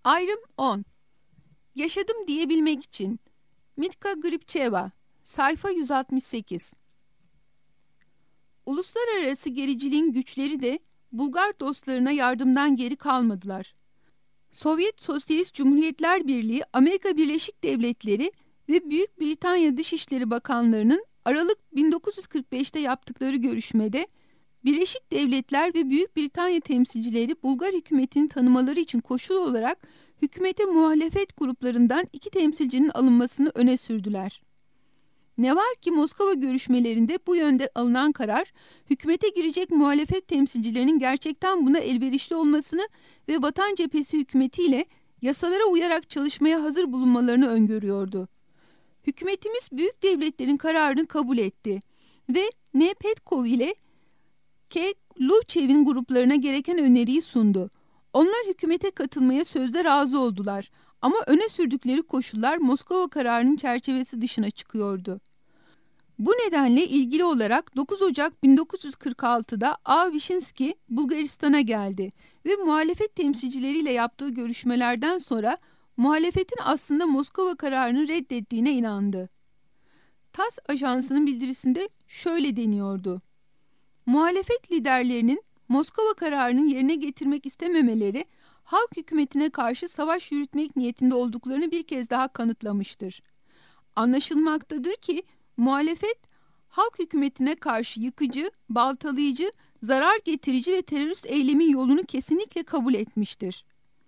Ayrım 10. Yaşadım diyebilmek için. Mitka Gripçeva. Sayfa 168. Uluslararası gericiliğin güçleri de Bulgar dostlarına yardımdan geri kalmadılar. Sovyet Sosyalist Cumhuriyetler Birliği, Amerika Birleşik Devletleri ve Büyük Britanya Dışişleri Bakanlarının Aralık 1945'te yaptıkları görüşmede Birleşik Devletler ve Büyük Britanya temsilcileri Bulgar hükümetini tanımaları için koşul olarak hükümete muhalefet gruplarından 2 temsilcinin alınmasını öne sürdüler. Ne var ki Moskova görüşmelerinde bu yönde alınan karar, hükümete girecek muhalefet temsilcilerinin gerçekten buna elverişli olmasını ve Vatan Cephesi hükümetiyle yasalara uyarak çalışmaya hazır bulunmalarını öngörüyordu. Hükümetimiz büyük devletlerin kararını kabul etti ve N. Petkov ile K. Luchev'in gruplarına gereken öneriyi sundu. Onlar hükümete katılmaya sözde razı oldular ama öne sürdükleri koşullar Moskova kararının çerçevesi dışına çıkıyordu. Bu nedenle ilgili olarak 9 Ocak 1946'da A. Vyshinsky Bulgaristan'a geldi ve muhalefet temsilcileriyle yaptığı görüşmelerden sonra muhalefetin aslında Moskova kararını reddettiğine inandı. TASS ajansının bildirisinde şöyle deniyordu: muhalefet liderlerinin Moskova kararını yerine getirmek istememeleri, halk hükümetine karşı savaş yürütmek niyetinde olduklarını bir kez daha kanıtlamıştır. Anlaşılmaktadır ki muhalefet, halk hükümetine karşı yıkıcı, baltalayıcı, zarar getirici ve terörist eylemin yolunu kesinlikle kabul etmiştir.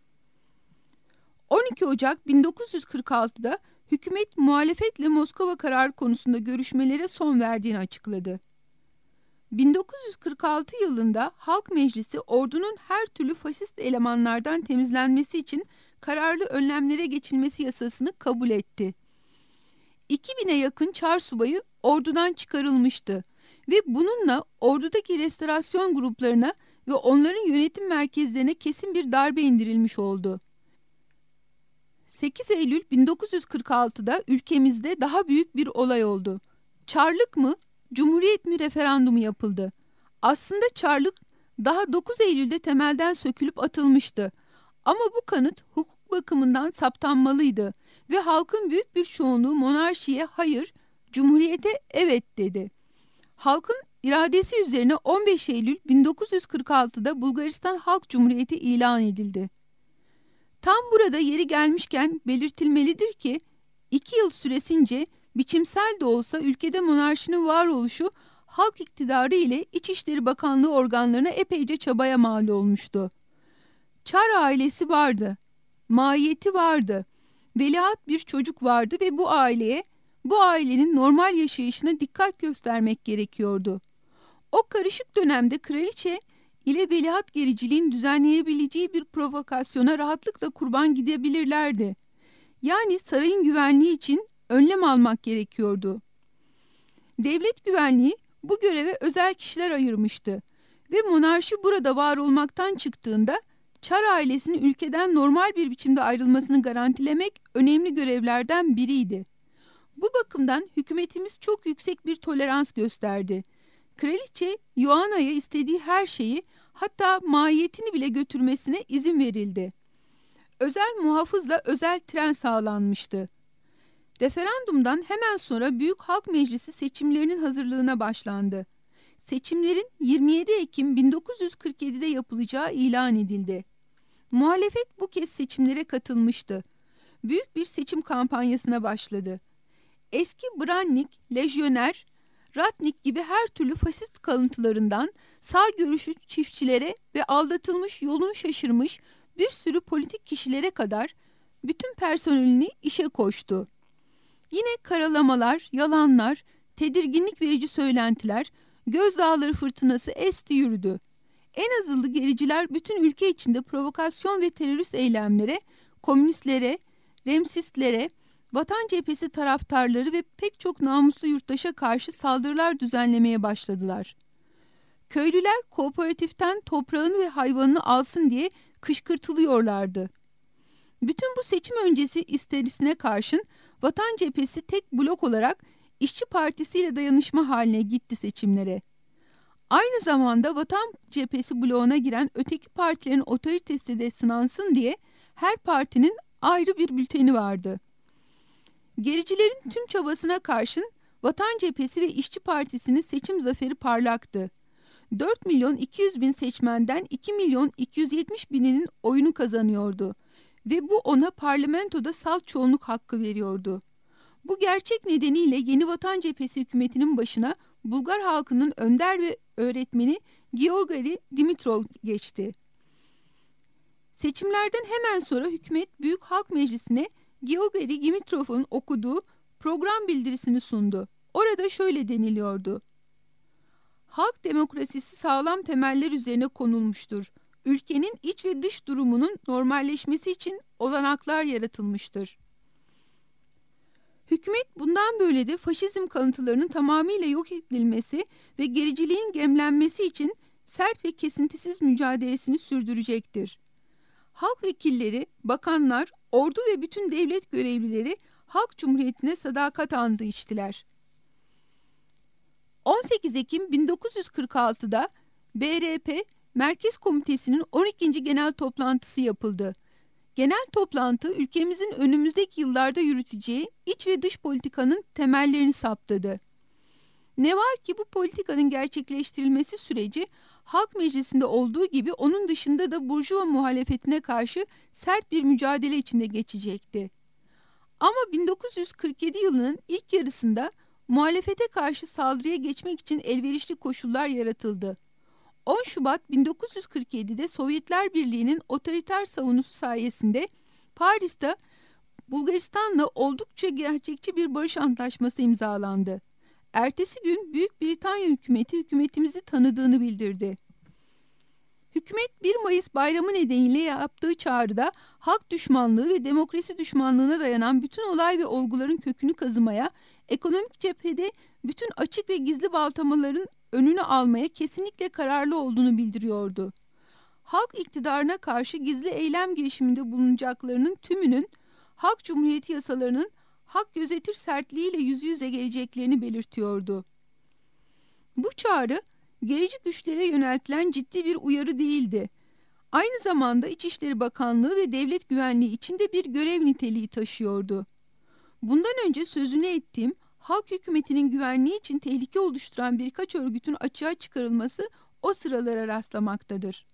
12 Ocak 1946'da hükümet muhalefetle Moskova kararı konusunda görüşmelere son verdiğini açıkladı. 1946 yılında Halk Meclisi ordunun her türlü faşist elemanlardan temizlenmesi için kararlı önlemlere geçilmesi yasasını kabul etti. 2000'e yakın Çar subayı ordudan çıkarılmıştı ve bununla ordudaki restorasyon gruplarına ve onların yönetim merkezlerine kesin bir darbe indirilmiş oldu. 8 Eylül 1946'da ülkemizde daha büyük bir olay oldu. Çarlık mı, Cumhuriyet mi referandumu yapıldı. Aslında Çarlık daha 9 Eylül'de temelden sökülüp atılmıştı. Ama bu kanıt hukuk bakımından saptanmalıydı ve halkın büyük bir çoğunluğu monarşiye hayır, Cumhuriyete evet dedi. Halkın iradesi üzerine 15 Eylül 1946'da Bulgaristan Halk Cumhuriyeti ilan edildi. Tam burada yeri gelmişken belirtilmelidir ki 2 yıl süresince biçimsel de olsa ülkede monarşinin varoluşu halk iktidarı ile İçişleri Bakanlığı organlarına epeyce çabaya mal olmuştu. Çar ailesi vardı, mahiyeti vardı, veliaht bir çocuk vardı ve bu ailenin normal yaşayışına dikkat göstermek gerekiyordu. O karışık dönemde kraliçe ile veliaht gericiliğin düzenleyebileceği bir provokasyona rahatlıkla kurban gidebilirlerdi. Yani sarayın güvenliği için önlem almak gerekiyordu. Devlet güvenliği bu göreve özel kişiler ayırmıştı ve monarşi burada var olmaktan çıktığında Çar ailesinin ülkeden normal bir biçimde ayrılmasını garantilemek önemli görevlerden biriydi. Bu bakımdan hükümetimiz çok yüksek bir tolerans gösterdi. Kraliçe Ioanna'ya istediği her şeyi, hatta mahiyetini bile götürmesine izin verildi. Özel muhafızla özel tren sağlanmıştı. Referandumdan hemen sonra Büyük Halk Meclisi seçimlerinin hazırlığına başlandı. Seçimlerin 27 Ekim 1947'de yapılacağı ilan edildi. Muhalefet bu kez seçimlere katılmıştı. Büyük bir seçim kampanyasına başladı. Eski Brannik, lejyoner, Ratnik gibi her türlü faşist kalıntılarından sağ görüşlü çiftçilere ve aldatılmış, yolunu şaşırmış bir sürü politik kişilere kadar bütün personelini işe koştu. Yine karalamalar, yalanlar, tedirginlik verici söylentiler, gözdağları fırtınası esti yürüdü. En azılı gericiler bütün ülke içinde provokasyon ve terörist eylemlere, komünistlere, remsistlere, Vatan Cephesi taraftarları ve pek çok namuslu yurttaşa karşı saldırılar düzenlemeye başladılar. Köylüler kooperatiften toprağını ve hayvanını alsın diye kışkırtılıyorlardı. Bütün bu seçim öncesi isterisine karşın Vatan Cephesi tek blok olarak İşçi Partisi ile dayanışma haline gitti seçimlere. Aynı zamanda Vatan Cephesi bloğuna giren öteki partilerin otoritesi de sınansın diye her partinin ayrı bir bülteni vardı. Gericilerin tüm çabasına karşın Vatan Cephesi ve İşçi Partisi'nin seçim zaferi parlaktı. 4 milyon 200 bin seçmenden 2 milyon 270 bininin oyunu kazanıyordu ve bu ona parlamentoda salt çoğunluk hakkı veriyordu. Bu gerçek nedeniyle Yeni Vatan Cephesi hükümetinin başına Bulgar halkının önder ve öğretmeni Georgari Dimitrov geçti. Seçimlerden hemen sonra hükümet Büyük Halk Meclisi'ne Georgari Dimitrov'un okuduğu program bildirisini sundu. Orada şöyle deniliyordu: Halk demokrasisi sağlam temeller üzerine konulmuştur. Ülkenin iç ve dış durumunun normalleşmesi için olanaklar yaratılmıştır. Hükümet bundan böyle de faşizm kalıntılarının tamamıyla yok edilmesi ve gericiliğin gemlenmesi için sert ve kesintisiz mücadelesini sürdürecektir. Halk vekilleri, bakanlar, ordu ve bütün devlet görevlileri Halk Cumhuriyeti'ne sadakat andı içtiler. 18 Ekim 1946'da BRP Merkez Komitesi'nin 12. genel toplantısı yapıldı. Genel toplantı ülkemizin önümüzdeki yıllarda yürüteceği iç ve dış politikanın temellerini saptadı. Ne var ki bu politikanın gerçekleştirilmesi süreci Halk Meclisi'nde olduğu gibi onun dışında da Burjuva muhalefetine karşı sert bir mücadele içinde geçecekti. Ama 1947 yılının ilk yarısında muhalefete karşı saldırıya geçmek için elverişli koşullar yaratıldı. 10 Şubat 1947'de Sovyetler Birliği'nin otoriter savunusu sayesinde Paris'te Bulgaristan'la oldukça gerçekçi bir barış antlaşması imzalandı. Ertesi gün Büyük Britanya hükümeti hükümetimizi tanıdığını bildirdi. Hükümet 1 Mayıs bayramı nedeniyle yaptığı çağrıda halk düşmanlığı ve demokrasi düşmanlığına dayanan bütün olay ve olguların kökünü kazımaya, ekonomik cephede bütün açık ve gizli baltamaların önünü almaya kesinlikle kararlı olduğunu bildiriyordu. Halk iktidarına karşı gizli eylem girişiminde bulunacaklarının tümünün Halk Cumhuriyeti yasalarının hak gözetir sertliğiyle yüz yüze geleceklerini belirtiyordu. Bu çağrı gerici güçlere yöneltilen ciddi bir uyarı değildi. Aynı zamanda İçişleri Bakanlığı ve Devlet Güvenliği içinde bir görev niteliği taşıyordu. Bundan önce sözünü ettiğim halk hükümetinin güvenliği için tehlike oluşturan birkaç örgütün açığa çıkarılması o sıralara rastlamaktadır.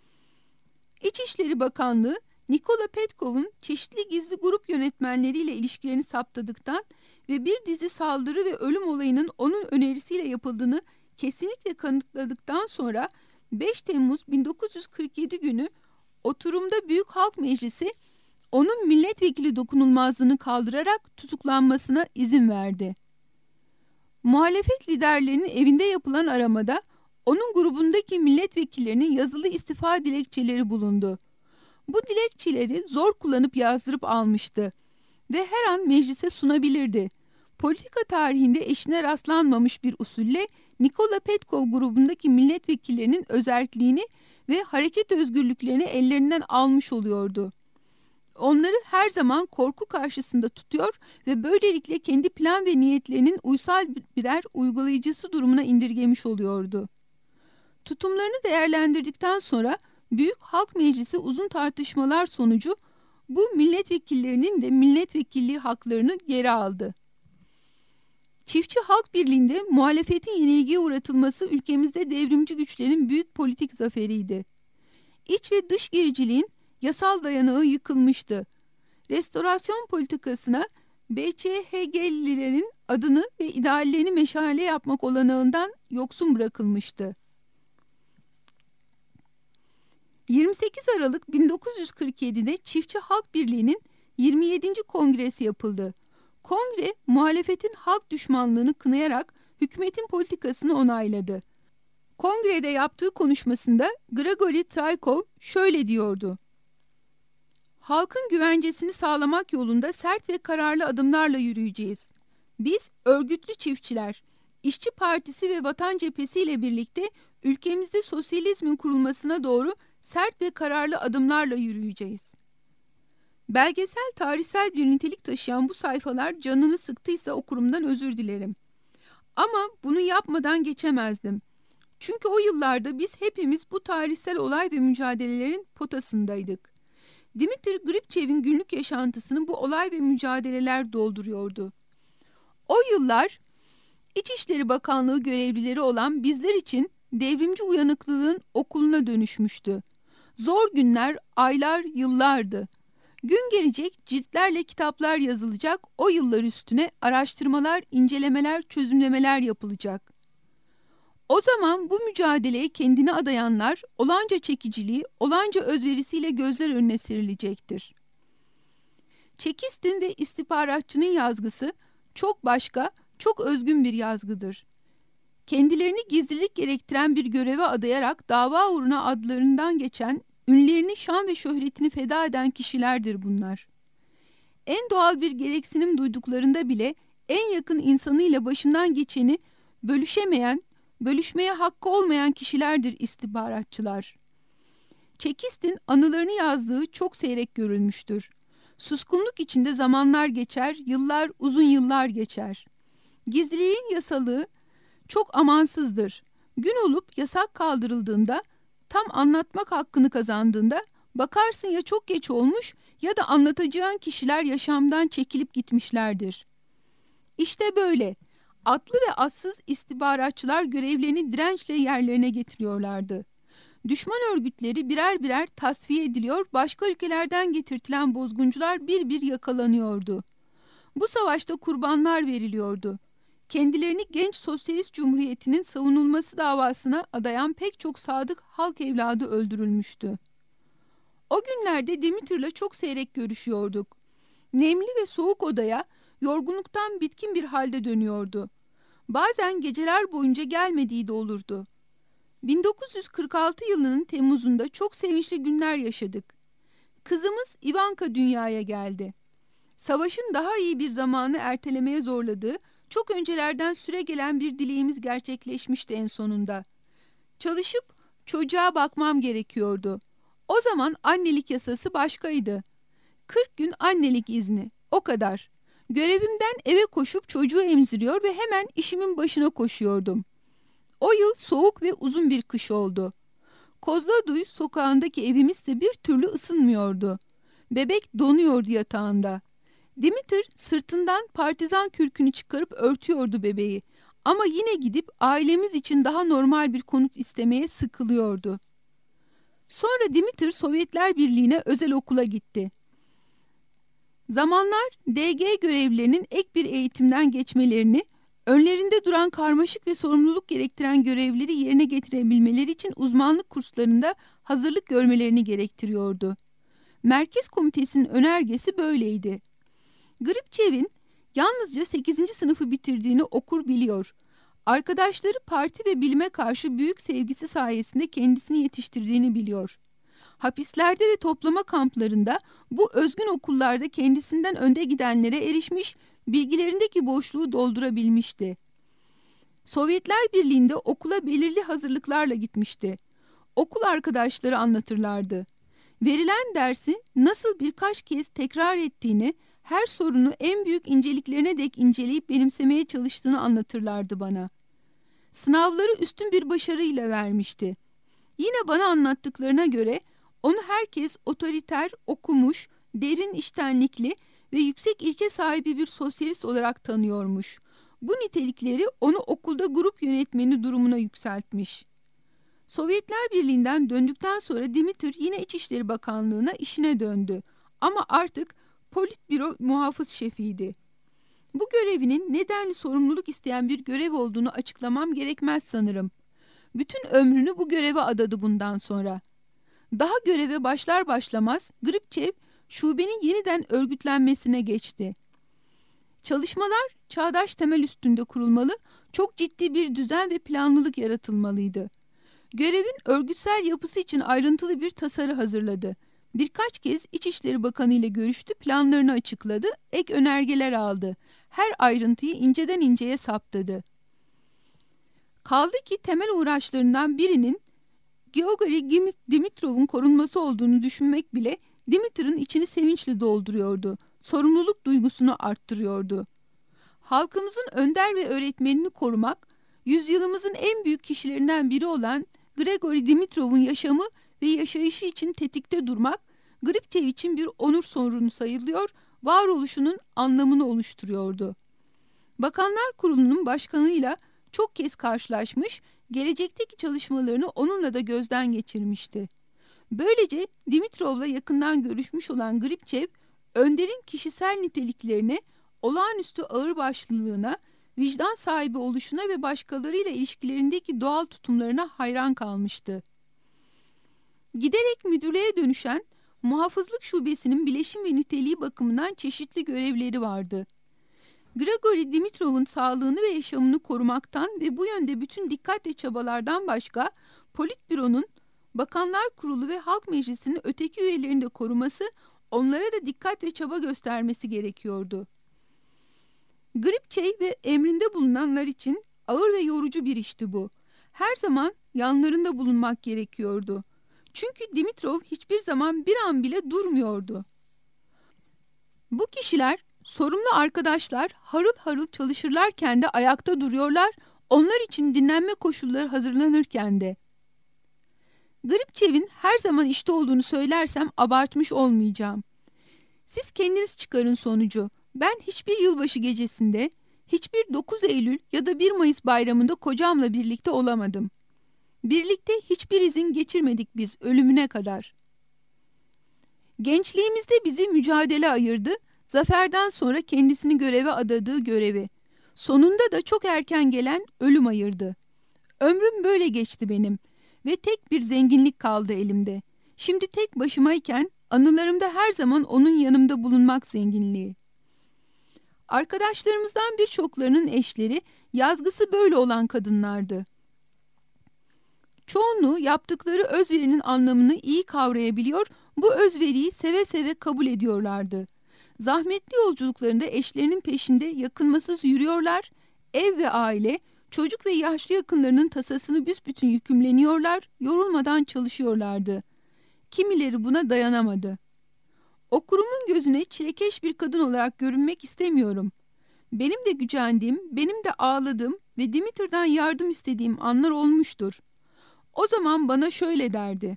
İçişleri Bakanlığı, Nikola Petkov'un çeşitli gizli grup yönetmenleriyle ilişkilerini saptadıktan ve bir dizi saldırı ve ölüm olayının onun önerisiyle yapıldığını kesinlikle kanıtladıktan sonra 5 Temmuz 1947 günü oturumda Büyük Halk Meclisi onun milletvekili dokunulmazlığını kaldırarak tutuklanmasına izin verdi. Muhalefet liderlerinin evinde yapılan aramada onun grubundaki milletvekillerinin yazılı istifa dilekçeleri bulundu. Bu dilekçeleri zor kullanıp yazdırıp almıştı ve her an meclise sunabilirdi. Politika tarihinde eşine rastlanmamış bir usulle Nikola Petkov grubundaki milletvekillerinin özerkliğini ve hareket özgürlüklerini ellerinden almış oluyordu. Onları her zaman korku karşısında tutuyor ve böylelikle kendi plan ve niyetlerinin uysal birer uygulayıcısı durumuna indirgemiş oluyordu. Tutumlarını değerlendirdikten sonra Büyük Halk Meclisi uzun tartışmalar sonucu bu milletvekillerinin de milletvekilliği haklarını geri aldı. Çiftçi Halk Birliği'nde muhalefetin yenilgiye uğratılması ülkemizde devrimci güçlerin büyük politik zaferiydi. İç ve dış gericiliğin yasal dayanağı yıkılmıştı. Restorasyon politikasına BÇHG'lilerin adını ve ideallerini meşale yapmak olanağından yoksun bırakılmıştı. 28 Aralık 1947'de Çiftçi Halk Birliği'nin 27. kongresi yapıldı. Kongre, muhalefetin halk düşmanlığını kınayarak hükümetin politikasını onayladı. Kongrede yaptığı konuşmasında Grigori Traykov şöyle diyordu: Halkın güvencesini sağlamak yolunda sert ve kararlı adımlarla yürüyeceğiz. Biz örgütlü çiftçiler, İşçi Partisi ve Vatan Cephesi ile birlikte ülkemizde sosyalizmin kurulmasına doğru sert ve kararlı adımlarla yürüyeceğiz. Belgesel, tarihsel bir nitelik taşıyan bu sayfalar canını sıktıysa okurumdan özür dilerim. Ama bunu yapmadan geçemezdim. Çünkü o yıllarda biz hepimiz bu tarihsel olay ve mücadelelerin potasındaydık. Dimitri Gripçev'in günlük yaşantısını bu olay ve mücadeleler dolduruyordu. O yıllar İçişleri Bakanlığı görevlileri olan bizler için devrimci uyanıklılığın okuluna dönüşmüştü. Zor günler, aylar, yıllardı. Gün gelecek, ciltlerle kitaplar yazılacak, o yıllar üstüne araştırmalar, incelemeler, çözümlemeler yapılacak. O zaman bu mücadeleye kendini adayanlar, olanca çekiciliği, olanca özverisiyle gözler önüne serilecektir. Çekistin ve istihbaratçının yazgısı çok başka, çok özgün bir yazgıdır. Kendilerini gizlilik gerektiren bir göreve adayarak dava uğruna adlarından geçen, ünlerini, şan ve şöhretini feda eden kişilerdir bunlar. En doğal bir gereksinim duyduklarında bile en yakın insanıyla başından geçeni bölüşemeyen, bölüşmeye hakkı olmayan kişilerdir istihbaratçılar. Çekistin anılarını yazdığı çok seyrek görülmüştür. Suskunluk içinde zamanlar geçer, yıllar, uzun yıllar geçer. Gizliliğin yasalığı çok amansızdır. Gün olup yasak kaldırıldığında, tam anlatmak hakkını kazandığında, bakarsın ya çok geç olmuş ya da anlatacağın kişiler yaşamdan çekilip gitmişlerdir. İşte böyle atlı ve atsız istihbaratçılar görevlerini dirençle yerlerine getiriyorlardı. Düşman örgütleri birer birer tasfiye ediliyor, başka ülkelerden getirtilen bozguncular bir bir yakalanıyordu. Bu savaşta kurbanlar veriliyordu. Kendilerini genç sosyalist cumhuriyetinin savunulması davasına adayan pek çok sadık halk evladı öldürülmüştü. O günlerde Dimitri'yle çok seyrek görüşüyorduk. Nemli ve soğuk odaya yorgunluktan bitkin bir halde dönüyordu. Bazen geceler boyunca gelmediği de olurdu. 1946 yılının Temmuz'unda çok sevinçli günler yaşadık. Kızımız Ivanka dünyaya geldi. Savaşın daha iyi bir zamanı ertelemeye zorladığı, çok öncelerden süregelen bir dileğimiz gerçekleşmişti en sonunda. Çalışıp çocuğa bakmam gerekiyordu. O zaman annelik yasası başkaydı. 40 gün annelik izni, o kadar. Görevimden eve koşup çocuğu emziriyor ve hemen işimin başına koşuyordum. O yıl soğuk ve uzun bir kış oldu. Kozloduy sokağındaki evimiz de bir türlü ısınmıyordu. Bebek donuyordu yatağında. Dimitri sırtından partizan kürkünü çıkarıp örtüyordu bebeği. Ama yine gidip ailemiz için daha normal bir konut istemeye sıkılıyordu. Sonra Dimitri Sovyetler Birliği'ne özel okula gitti. Zamanlar DG görevlilerinin ek bir eğitimden geçmelerini, önlerinde duran karmaşık ve sorumluluk gerektiren görevleri yerine getirebilmeleri için uzmanlık kurslarında hazırlık görmelerini gerektiriyordu. Merkez Komitesi'nin önergesi böyleydi. Gripçev'in yalnızca 8. sınıfı bitirdiğini okur biliyor. Arkadaşları parti ve bilime karşı büyük sevgisi sayesinde kendisini yetiştirdiğini biliyor. Hapislerde ve toplama kamplarında bu özgün okullarda kendisinden önde gidenlere erişmiş, bilgilerindeki boşluğu doldurabilmişti. Sovyetler Birliği'nde okula belirli hazırlıklarla gitmişti. Okul arkadaşları anlatırlardı. Verilen dersi nasıl birkaç kez tekrar ettiğini, her sorunu en büyük inceliklerine dek inceleyip benimsemeye çalıştığını anlatırlardı bana. Sınavları üstün bir başarıyla vermişti. Yine bana anlattıklarına göre onu herkes otoriter, okumuş, derin iştenlikli ve yüksek ilke sahibi bir sosyalist olarak tanıyormuş. Bu nitelikleri onu okulda grup yönetmeni durumuna yükseltmiş. Sovyetler Birliği'nden döndükten sonra Dimitri yine İçişleri Bakanlığı'na işine döndü. Ama artık Politbüro muhafız şefiydi. Bu görevinin nedenli sorumluluk isteyen bir görev olduğunu açıklamam gerekmez sanırım. Bütün ömrünü bu göreve adadı bundan sonra. Daha göreve başlar başlamaz Gripçev şubenin yeniden örgütlenmesine geçti. Çalışmalar çağdaş temel üstünde kurulmalı, çok ciddi bir düzen ve planlılık yaratılmalıydı. Görevin örgütsel yapısı için ayrıntılı bir tasarı hazırladı. Birkaç kez İçişleri Bakanı ile görüştü, planlarını açıkladı, ek önergeler aldı. Her ayrıntıyı inceden inceye saptadı. Kaldı ki temel uğraşlarından birinin Georgi Dimitrov'un korunması olduğunu düşünmek bile Dimitri'nin içini sevinçle dolduruyordu. Sorumluluk duygusunu arttırıyordu. Halkımızın önder ve öğretmenini korumak, yüzyılımızın en büyük kişilerinden biri olan Grigori Dimitrov'un yaşamı ve yaşayışı için tetikte durmak, Gripçev için bir onur sorunu sayılıyor, varoluşunun anlamını oluşturuyordu. Bakanlar Kurulu'nun başkanıyla çok kez karşılaşmış, gelecekteki çalışmalarını onunla da gözden geçirmişti. Böylece Dimitrov'la yakından görüşmüş olan Gripçev, önderin kişisel niteliklerine, olağanüstü ağırbaşlılığına, vicdan sahibi oluşuna ve başkalarıyla ilişkilerindeki doğal tutumlarına hayran kalmıştı. Giderek müdürlüğe dönüşen muhafızlık şubesinin bileşim ve niteliği bakımından çeşitli görevleri vardı. Grigori Dimitrov'un sağlığını ve yaşamını korumaktan ve bu yönde bütün dikkat ve çabalardan başka, Politbüro'nun, Bakanlar Kurulu ve Halk Meclisi'nin öteki üyelerini de koruması, onlara da dikkat ve çaba göstermesi gerekiyordu. Gripçey ve emrinde bulunanlar için ağır ve yorucu bir işti bu. Her zaman yanlarında bulunmak gerekiyordu. Çünkü Dimitrov hiçbir zaman bir an bile durmuyordu. Bu kişiler, sorumlu arkadaşlar harıl harıl çalışırlarken de ayakta duruyorlar, onlar için dinlenme koşulları hazırlanırken de. Gripçev'in her zaman işte olduğunu söylersem abartmış olmayacağım. Siz kendiniz çıkarın sonucu. Ben hiçbir yılbaşı gecesinde, hiçbir 9 Eylül ya da 1 Mayıs bayramında kocamla birlikte olamadım. Birlikte hiçbir izin geçirmedik biz ölümüne kadar. Gençliğimizde bizi mücadele ayırdı, zaferden sonra kendisini göreve adadığı görevi. Sonunda da çok erken gelen ölüm ayırdı. Ömrüm böyle geçti benim ve tek bir zenginlik kaldı elimde. Şimdi tek başımayken anılarımda her zaman onun yanımda bulunmak zenginliği. Arkadaşlarımızdan birçoklarının eşleri yazgısı böyle olan kadınlardı. Çoğunluğu yaptıkları özverinin anlamını iyi kavrayabiliyor, bu özveriyi seve seve kabul ediyorlardı. Zahmetli yolculuklarında eşlerinin peşinde yakınmasız yürüyorlar, ev ve aile, çocuk ve yaşlı yakınlarının tasasını büsbütün yükümleniyorlar, yorulmadan çalışıyorlardı. Kimileri buna dayanamadı. Okurumun gözüne çilekeş bir kadın olarak görünmek istemiyorum. Benim de gücendiğim, benim de ağladığım ve Dimitr'den yardım istediğim anlar olmuştur. O zaman bana şöyle derdi.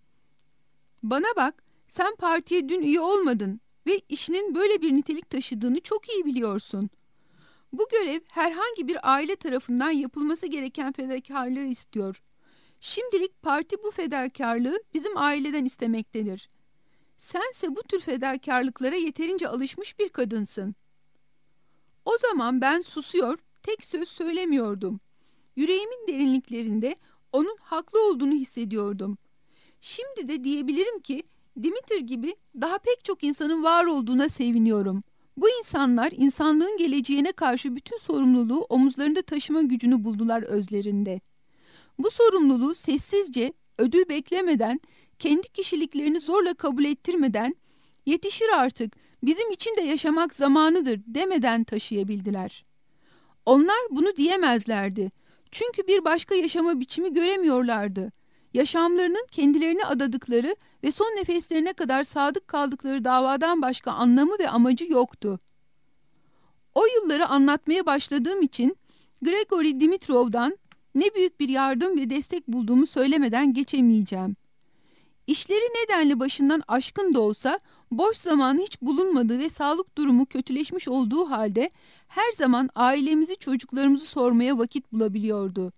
Bana bak, sen partiye dün üye olmadın ve işinin böyle bir nitelik taşıdığını çok iyi biliyorsun. Bu görev herhangi bir aile tarafından yapılması gereken fedakarlığı istiyor. Şimdilik parti bu fedakarlığı bizim aileden istemektedir. Sense bu tür fedakarlıklara yeterince alışmış bir kadınsın. O zaman ben susuyor, tek söz söylemiyordum. Yüreğimin derinliklerinde onun haklı olduğunu hissediyordum. Şimdi de diyebilirim ki Dimitr gibi daha pek çok insanın var olduğuna seviniyorum. Bu insanlar insanlığın geleceğine karşı bütün sorumluluğu omuzlarında taşıma gücünü buldular özlerinde. Bu sorumluluğu sessizce, ödül beklemeden, kendi kişiliklerini zorla kabul ettirmeden, yetişir artık, bizim için de yaşamak zamanıdır demeden taşıyabildiler. Onlar bunu diyemezlerdi. Çünkü bir başka yaşama biçimi göremiyorlardı. Yaşamlarının kendilerine adadıkları ve son nefeslerine kadar sadık kaldıkları davadan başka anlamı ve amacı yoktu. O yılları anlatmaya başladığım için Grigori Dimitrov'dan ne büyük bir yardım ve destek bulduğumu söylemeden geçemeyeceğim. İşleri nedenli başından aşkın da olsa boş zamanı hiç bulunmadığı ve sağlık durumu kötüleşmiş olduğu halde her zaman ailemizi, çocuklarımızı sormaya vakit bulabiliyordu.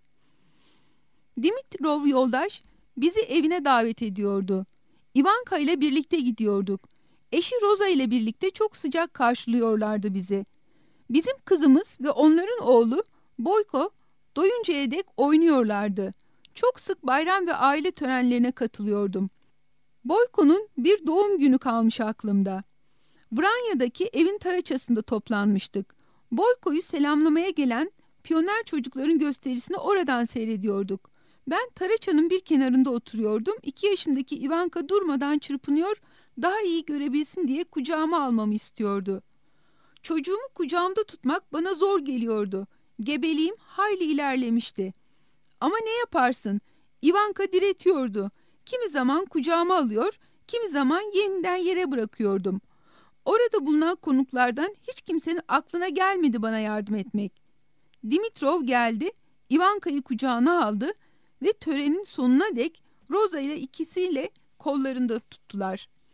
Dimitrov yoldaş bizi evine davet ediyordu. Ivanka ile birlikte gidiyorduk. Eşi Roza ile birlikte çok sıcak karşılıyorlardı bizi. Bizim kızımız ve onların oğlu Boyko doyuncaya dek oynuyorlardı. Çok sık bayram ve aile törenlerine katılıyordum. Boyko'nun bir doğum günü kalmış aklımda. Vranya'daki evin taraçasında toplanmıştık. Boyko'yu selamlamaya gelen piyoner çocukların gösterisini oradan seyrediyorduk. Ben taraçanın bir kenarında oturuyordum. 2 yaşındaki Ivanka durmadan çırpınıyor, daha iyi görebilsin diye kucağıma almamı istiyordu. Çocuğumu kucağımda tutmak bana zor geliyordu. Gebeliğim hayli ilerlemişti. Ama ne yaparsın? Ivanka diretiyordu. Kimi zaman kucağıma alıyor, kimi zaman yeniden yere bırakıyordum. Orada bulunan konuklardan hiç kimsenin aklına gelmedi bana yardım etmek. Dimitrov geldi, Ivanka'yı kucağına aldı ve törenin sonuna dek Roza ile ikisiyle kollarında tuttular.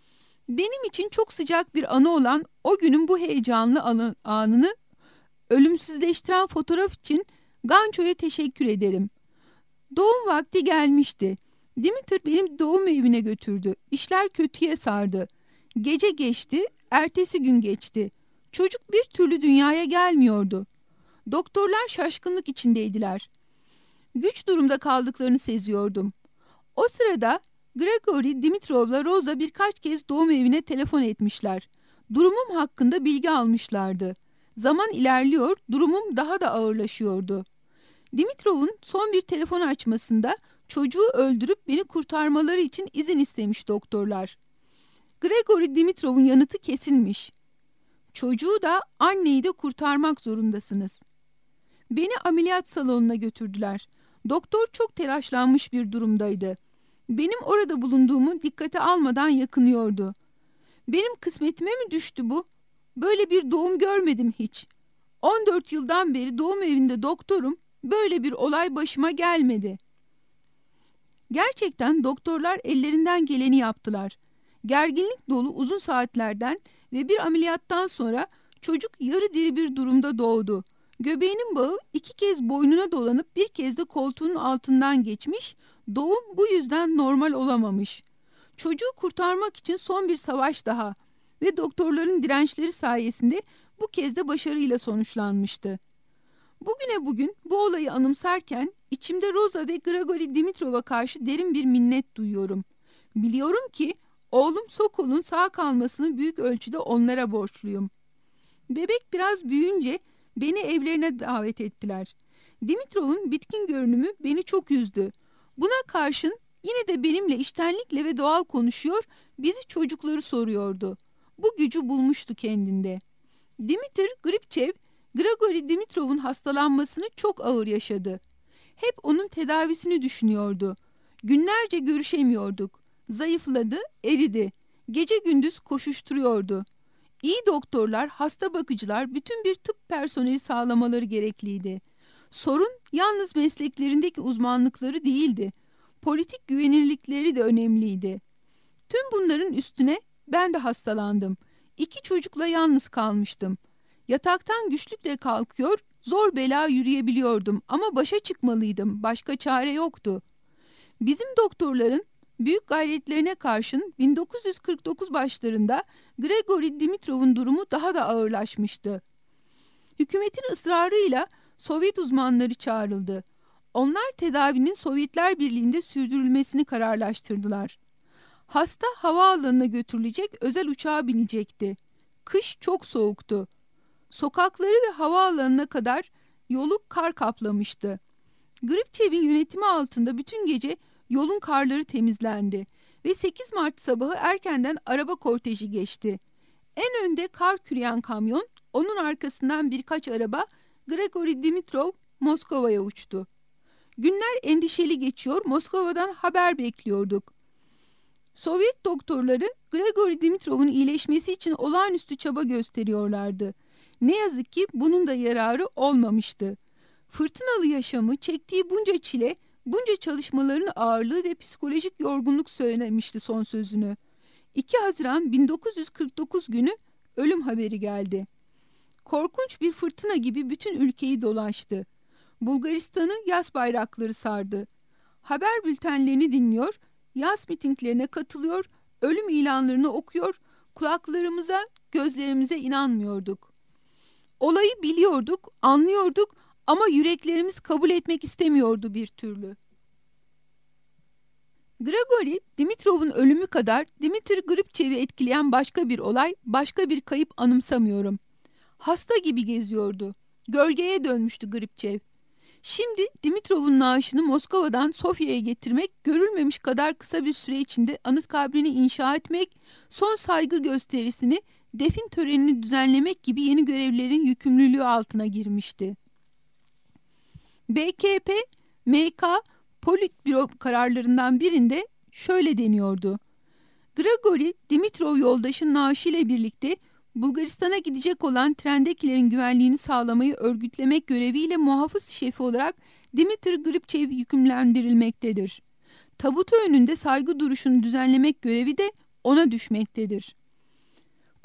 Benim için çok sıcak bir anı olan o günün bu heyecanlı anını ölümsüzleştiren fotoğraf için Ganço'ya teşekkür ederim. Doğum vakti gelmişti. Dimitri benim doğum evine götürdü. İşler kötüye sardı. Gece geçti, ertesi gün geçti. Çocuk bir türlü dünyaya gelmiyordu. Doktorlar şaşkınlık içindeydiler. Güç durumda kaldıklarını seziyordum. O sırada Grigori Dimitrov'la Rosa birkaç kez doğum evine telefon etmişler. Durumum hakkında bilgi almışlardı. Zaman ilerliyor, durumum daha da ağırlaşıyordu. Dimitrov'un son bir telefon açmasında çocuğu öldürüp beni kurtarmaları için izin istemiş doktorlar. Grigori Dimitrov'un yanıtı kesilmiş. Çocuğu da anneyi de kurtarmak zorundasınız. Beni ameliyat salonuna götürdüler. Doktor çok telaşlanmış bir durumdaydı. Benim orada bulunduğumu dikkate almadan yakınıyordu. Benim kısmetime mi düştü bu? Böyle bir doğum görmedim hiç. 14 yıldan beri doğum evinde doktorum. Böyle bir olay başıma gelmedi. Gerçekten doktorlar ellerinden geleni yaptılar. Gerginlik dolu uzun saatlerden ve bir ameliyattan sonra çocuk yarı diri bir durumda doğdu. Göbeğinin bağı 2 kez boynuna dolanıp bir kez de koltuğunun altından geçmiş, doğum bu yüzden normal olamamış. Çocuğu kurtarmak için son bir savaş daha ve doktorların dirençleri sayesinde bu kez de başarıyla sonuçlanmıştı. Bugüne bugün bu olayı anımsarken içimde Rosa ve Grigori Dimitrov'a karşı derin bir minnet duyuyorum. Biliyorum ki oğlum Sokol'un sağ kalmasını büyük ölçüde onlara borçluyum. Bebek biraz büyüyünce beni evlerine davet ettiler. Dimitrov'un bitkin görünümü beni çok üzdü. Buna karşın yine de benimle içtenlikle ve doğal konuşuyor, bizi çocukları soruyordu. Bu gücü bulmuştu kendinde. Dimitri Gripçev, Grigori Dimitrov'un hastalanmasını çok ağır yaşadı. Hep onun tedavisini düşünüyordu. Günlerce görüşemiyorduk. Zayıfladı, eridi. Gece gündüz koşuşturuyordu. İyi doktorlar, hasta bakıcılar, bütün bir tıp personeli sağlamaları gerekliydi. Sorun yalnız mesleklerindeki uzmanlıkları değildi. Politik güvenirlikleri de önemliydi. Tüm bunların üstüne ben de hastalandım. 2 çocukla yalnız kalmıştım. Yataktan güçlükle kalkıyor, zor bela yürüyebiliyordum ama başa çıkmalıydım. Başka çare yoktu. Bizim doktorların büyük gayretlerine karşın 1949 başlarında Grigori Dimitrov'un durumu daha da ağırlaşmıştı. Hükümetin ısrarıyla Sovyet uzmanları çağrıldı. Onlar tedavinin Sovyetler Birliği'nde sürdürülmesini kararlaştırdılar. Hasta havaalanına götürülecek özel uçağa binecekti. Kış çok soğuktu. Sokakları ve havaalanına kadar yolu kar kaplamıştı. Gripçev'in yönetimi altında bütün gece yolun karları temizlendi ve 8 Mart sabahı erkenden araba korteji geçti. En önde kar küreyen kamyon, onun arkasından birkaç araba, Grigori Dimitrov Moskova'ya uçtu. Günler endişeli geçiyor, Moskova'dan haber bekliyorduk. Sovyet doktorları Grigori Dimitrov'un iyileşmesi için olağanüstü çaba gösteriyorlardı. Ne yazık ki bunun da yararı olmamıştı. Fırtınalı yaşamı, çektiği bunca çile, bunca çalışmaların ağırlığı ve psikolojik yorgunluk söylemişti son sözünü. 2 Haziran 1949 günü ölüm haberi geldi. Korkunç bir fırtına gibi bütün ülkeyi dolaştı. Bulgaristan'ı yas bayrakları sardı. Haber bültenlerini dinliyor, yas mitinglerine katılıyor, ölüm ilanlarını okuyor, kulaklarımıza, gözlerimize inanmıyorduk. Olayı biliyorduk, anlıyorduk ama yüreklerimiz kabul etmek istemiyordu bir türlü. Grigori Dimitrov'un ölümü kadar Dimitri Gripçev'i etkileyen başka bir olay, başka bir kayıp anımsamıyorum. Hasta gibi geziyordu. Gölgeye dönmüştü Gripçev. Şimdi Dimitrov'un naaşını Moskova'dan Sofya'ya getirmek, görülmemiş kadar kısa bir süre içinde anıt kabrini inşa etmek, son saygı gösterisini, defin törenini düzenlemek gibi yeni görevlerin yükümlülüğü altına girmişti. BKP, MK, Politbüro kararlarından birinde şöyle deniyordu. Grigori Dimitrov yoldaşın naaşıyla birlikte Bulgaristan'a gidecek olan trendekilerin güvenliğini sağlamayı örgütlemek göreviyle muhafız şefi olarak Dimitri Gripçev yükümlendirilmektedir. Tabutu önünde saygı duruşunu düzenlemek görevi de ona düşmektedir.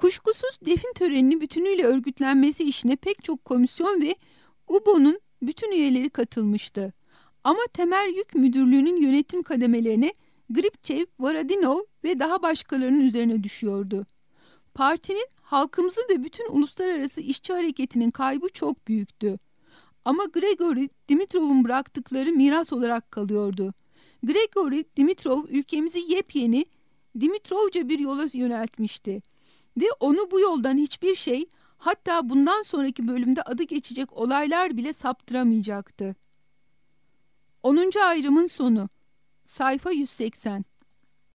Kuşkusuz defin törenini bütünüyle örgütlenmesi işine pek çok komisyon ve UBO'nun bütün üyeleri katılmıştı. Ama temel yük müdürlüğünün yönetim kademelerine Gribçev, Varadinov ve daha başkalarının üzerine düşüyordu. Partinin, halkımızın ve bütün uluslararası işçi hareketinin kaybı çok büyüktü. Ama Grigori Dimitrov'un bıraktıkları miras olarak kalıyordu. Grigori Dimitrov ülkemizi yepyeni, Dimitrovca bir yola yöneltmişti. Ve onu bu yoldan hiçbir şey, hatta bundan sonraki bölümde adı geçecek olaylar bile saptıramayacaktı. 10. ayrımın sonu. Sayfa 180.